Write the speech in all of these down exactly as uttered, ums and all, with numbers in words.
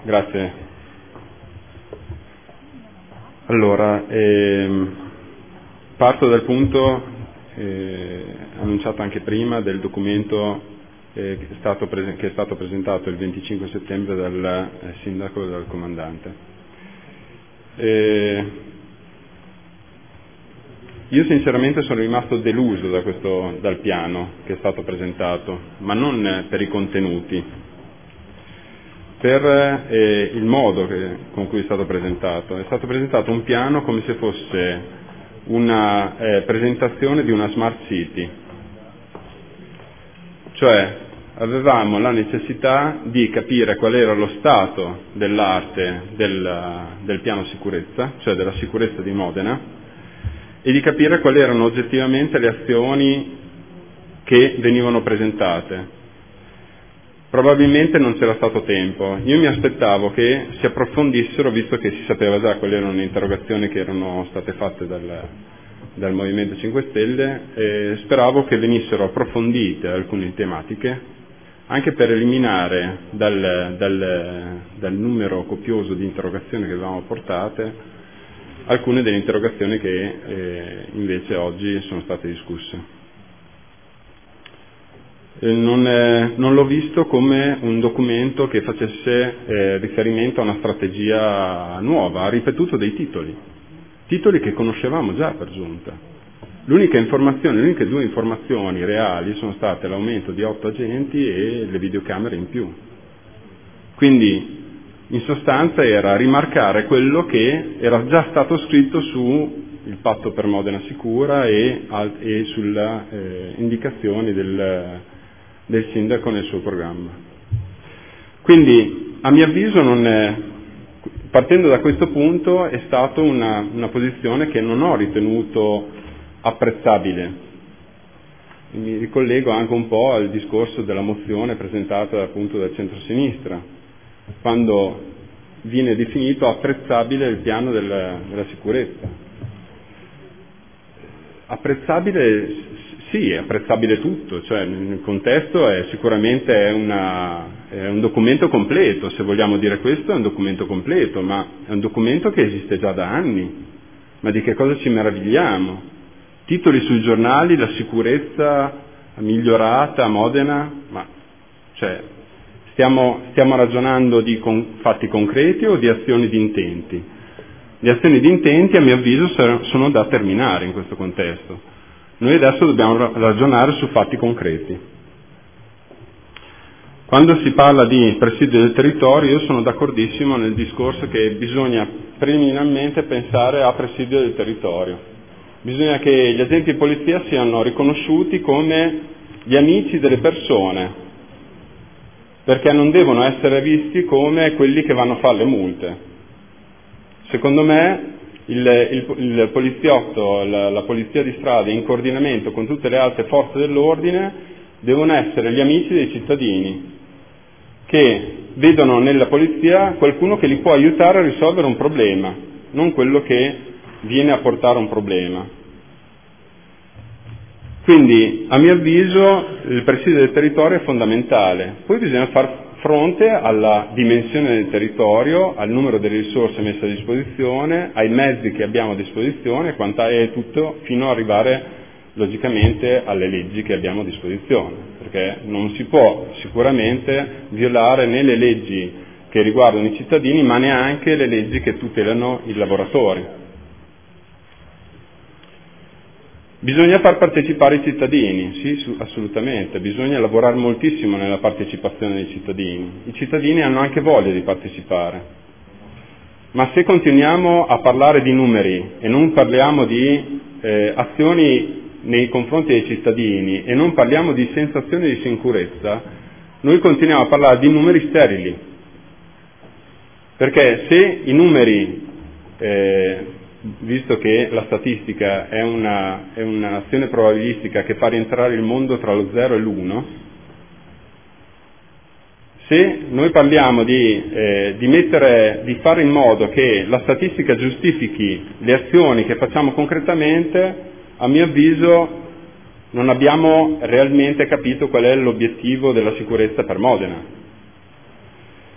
Grazie. Allora, ehm, parto dal punto eh, annunciato anche prima del documento eh, che, è stato prese- che è stato presentato il venticinque settembre dal eh, sindaco e dal comandante. Eh, io sinceramente sono rimasto deluso da questo, dal piano che è stato presentato, ma non per i contenuti, per eh, il modo che, con cui è stato presentato. È stato presentato un piano come se fosse una eh, presentazione di una smart city, cioè avevamo la necessità di capire qual era lo stato dell'arte del, del piano sicurezza, cioè della sicurezza di Modena, e di capire quali erano oggettivamente le azioni che venivano presentate. Probabilmente non c'era stato tempo. Io mi aspettavo che si approfondissero, visto che si sapeva già quali erano le interrogazioni che erano state fatte dal, dal Movimento cinque Stelle, e speravo che venissero approfondite alcune tematiche, anche per eliminare dal, dal, dal numero copioso di interrogazioni che avevamo portate alcune delle interrogazioni che eh, invece oggi sono state discusse. Non, eh, non l'ho visto come un documento che facesse eh, riferimento a una strategia nuova, ha ripetuto dei titoli, titoli che conoscevamo già per giunta. L'unica informazione, le uniche due informazioni reali sono state l'aumento di otto agenti e le videocamere in più. Quindi in sostanza era rimarcare quello che era già stato scritto su il patto per Modena Sicura e, e sulle eh, indicazioni del del sindaco nel suo programma. Quindi, a mio avviso, non è, partendo da questo punto, è stata una, una posizione che non ho ritenuto apprezzabile. Mi ricollego anche un po' al discorso della mozione presentata appunto dal centro-sinistra, quando viene definito apprezzabile il piano della, della sicurezza. Apprezzabile sì, è apprezzabile tutto, cioè nel contesto è sicuramente è, una, è un documento completo, se vogliamo dire questo è un documento completo, ma è un documento che esiste già da anni, ma di che cosa ci meravigliamo? Titoli sui giornali, la sicurezza migliorata a Modena, ma cioè stiamo, stiamo ragionando di con, fatti concreti o di azioni di intenti? Le azioni di intenti a mio avviso sono da terminare in questo contesto. Noi adesso dobbiamo ragionare su fatti concreti. Quando si parla di presidio del territorio, io sono d'accordissimo nel discorso che bisogna preliminarmente pensare a presidio del territorio. Bisogna che gli agenti di polizia siano riconosciuti come gli amici delle persone, perché non devono essere visti come quelli che vanno a fare le multe. Secondo me Il, il, il poliziotto, la, la polizia di strada in coordinamento con tutte le altre forze dell'ordine devono essere gli amici dei cittadini che vedono nella polizia qualcuno che li può aiutare a risolvere un problema, non quello che viene a portare un problema. Quindi a mio avviso il presidio del territorio è fondamentale, poi bisogna far fronte alla dimensione del territorio, al numero delle risorse messe a disposizione, ai mezzi che abbiamo a disposizione, quant'è è tutto, fino ad arrivare logicamente alle leggi che abbiamo a disposizione, perché non si può sicuramente violare né le leggi che riguardano i cittadini, ma neanche le leggi che tutelano i lavoratori. Bisogna far partecipare i cittadini, sì, assolutamente, bisogna lavorare moltissimo nella partecipazione dei cittadini. I cittadini hanno anche voglia di partecipare, ma se continuiamo a parlare di numeri e non parliamo di eh, azioni nei confronti dei cittadini e non parliamo di sensazioni di sicurezza, noi continuiamo a parlare di numeri sterili, perché se i numeri eh, visto che la statistica è, una, è un'azione probabilistica che fa rientrare il mondo tra lo zero e l'uno, se noi parliamo di, eh, di, mettere, di fare in modo che la statistica giustifichi le azioni che facciamo concretamente, a mio avviso non abbiamo realmente capito qual è l'obiettivo della sicurezza per Modena.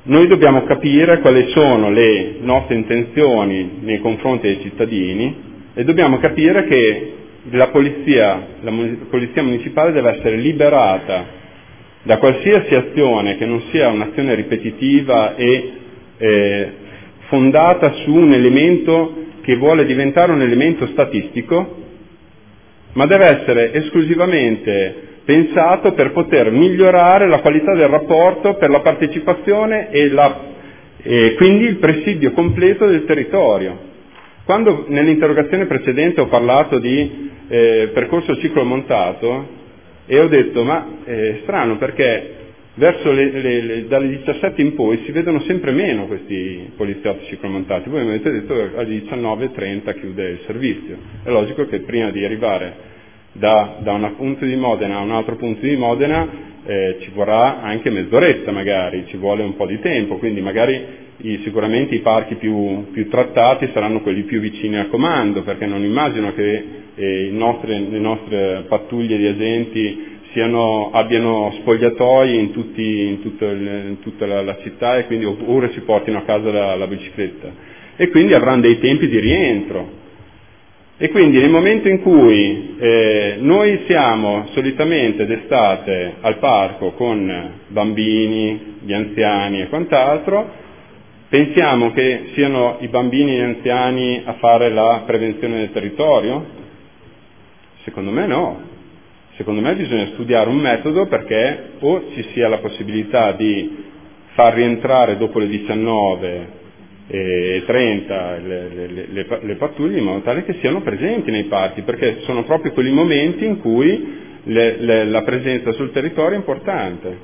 Noi dobbiamo capire quali sono le nostre intenzioni nei confronti dei cittadini e dobbiamo capire che la polizia, la polizia municipale deve essere liberata da qualsiasi azione che non sia un'azione ripetitiva e eh, fondata su un elemento che vuole diventare un elemento statistico, ma deve essere esclusivamente pensato per poter migliorare la qualità del rapporto per la partecipazione e, la, e quindi il presidio completo del territorio. Quando nell'interrogazione precedente ho parlato di eh, percorso ciclomontato e ho detto ma è strano perché verso le, le, le, dalle diciassette in poi si vedono sempre meno questi poliziotti ciclomontati, voi mi avete detto che alle diciannove e trenta chiude il servizio, è logico che prima di arrivare Da, da un punto di Modena a un altro punto di Modena eh, ci vorrà anche mezz'oretta magari, ci vuole un po' di tempo, quindi magari i, sicuramente i parchi più, più trattati saranno quelli più vicini al comando, perché non immagino che eh, i nostri, le nostre pattuglie di agenti siano, abbiano spogliatoi in, tutti, in, tutto il, in tutta la, la città e quindi oppure si portino a casa la, la bicicletta e quindi avranno dei tempi di rientro. E quindi nel momento in cui eh, noi siamo solitamente d'estate al parco con bambini, gli anziani e quant'altro, pensiamo che siano i bambini e gli anziani a fare la prevenzione del territorio? Secondo me no. Secondo me bisogna studiare un metodo perché o ci sia la possibilità di far rientrare dopo le diciannove e trenta le, le, le, le pattuglie in modo tale che siano presenti nei parchi, perché sono proprio quei momenti in cui le, le, la presenza sul territorio è importante.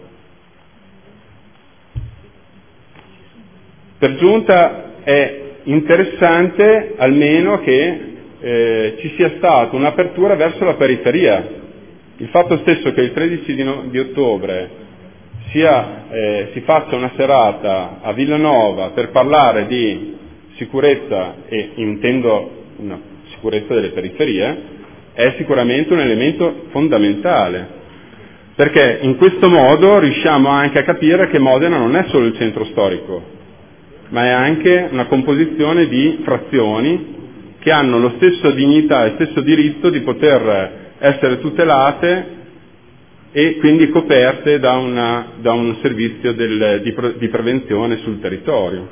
Per giunta è interessante almeno che eh, ci sia stata un'apertura verso la periferia. Il fatto stesso che il tredici di, no, di ottobre sia, eh, si faccia una serata a Villanova per parlare di sicurezza, e intendo una sicurezza delle periferie, è sicuramente un elemento fondamentale, perché in questo modo riusciamo anche a capire che Modena non è solo il centro storico, ma è anche una composizione di frazioni che hanno lo stesso dignità e stesso diritto di poter essere tutelate e quindi coperte da, una, da un servizio del, di, di prevenzione sul territorio.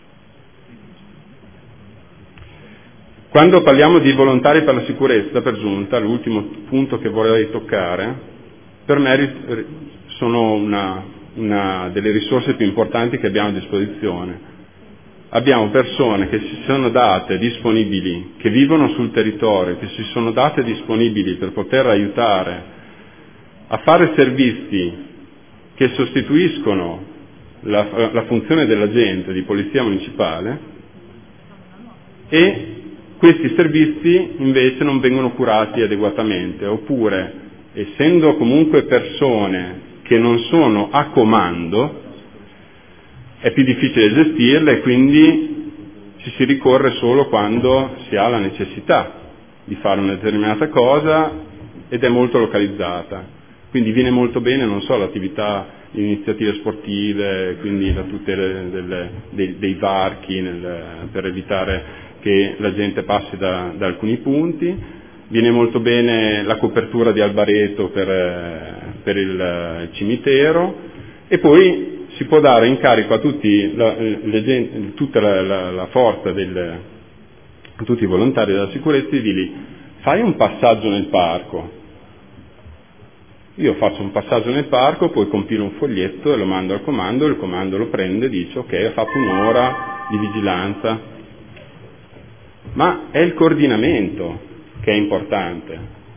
Quando parliamo di volontari per la sicurezza, per giunta, l'ultimo punto che vorrei toccare, per me sono una, una delle risorse più importanti che abbiamo a disposizione. Abbiamo persone che si sono date disponibili, che vivono sul territorio, che si sono date disponibili per poter aiutare a fare servizi che sostituiscono la, la funzione dell'agente di polizia municipale, e questi servizi invece non vengono curati adeguatamente, oppure essendo comunque persone che non sono a comando è più difficile gestirle e quindi ci si ricorre solo quando si ha la necessità di fare una determinata cosa ed è molto localizzata. Quindi viene molto bene non solo l'attività di iniziative sportive, quindi la tutela delle, dei, dei varchi nel, per evitare che la gente passi da, da alcuni punti, viene molto bene la copertura di albareto per, per il cimitero, e poi si può dare in carico a tutti la, le gente, tutta la, la, la forza del, a tutti i volontari della sicurezza di dirgli: fai un passaggio nel parco. Io faccio un passaggio nel parco, poi compilo un foglietto e lo mando al comando, e il comando lo prende e dice: ok, ho fatto un'ora di vigilanza. Ma è il coordinamento che è importante.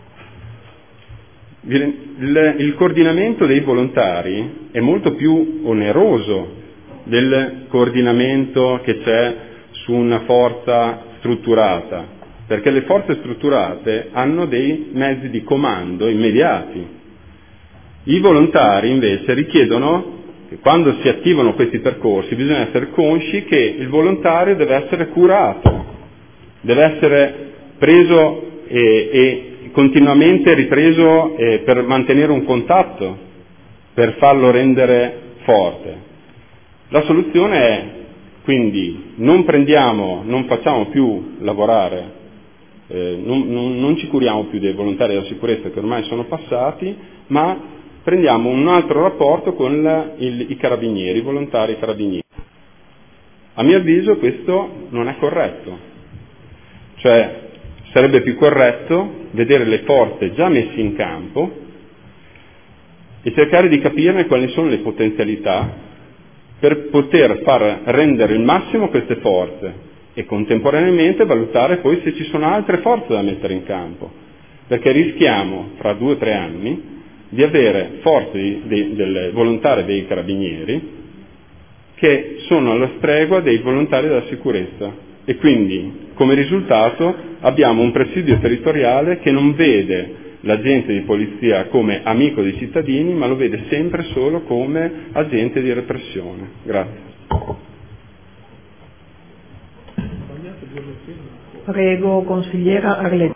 Il, il coordinamento dei volontari è molto più oneroso del coordinamento che c'è su una forza strutturata, perché le forze strutturate hanno dei mezzi di comando immediati. I volontari invece richiedono che quando si attivano questi percorsi bisogna essere consci che il volontario deve essere curato, deve essere preso e, e continuamente ripreso eh, per mantenere un contatto, per farlo rendere forte. La soluzione è quindi non prendiamo, non facciamo più lavorare, eh, non, non, non ci curiamo più dei volontari della sicurezza che ormai sono passati, ma prendiamo un altro rapporto con la, il, i carabinieri, i volontari carabinieri. A mio avviso questo non è corretto, cioè sarebbe più corretto vedere le forze già messe in campo e cercare di capirne quali sono le potenzialità per poter far rendere il massimo queste forze e contemporaneamente valutare poi se ci sono altre forze da mettere in campo, perché rischiamo fra due o tre anni di avere forze di, di, delle volontarie dei carabinieri che sono alla stregua dei volontari della sicurezza e quindi come risultato abbiamo un presidio territoriale che non vede l'agente di polizia come amico dei cittadini, ma lo vede sempre solo come agente di repressione. Grazie. Prego, consigliera Arletti.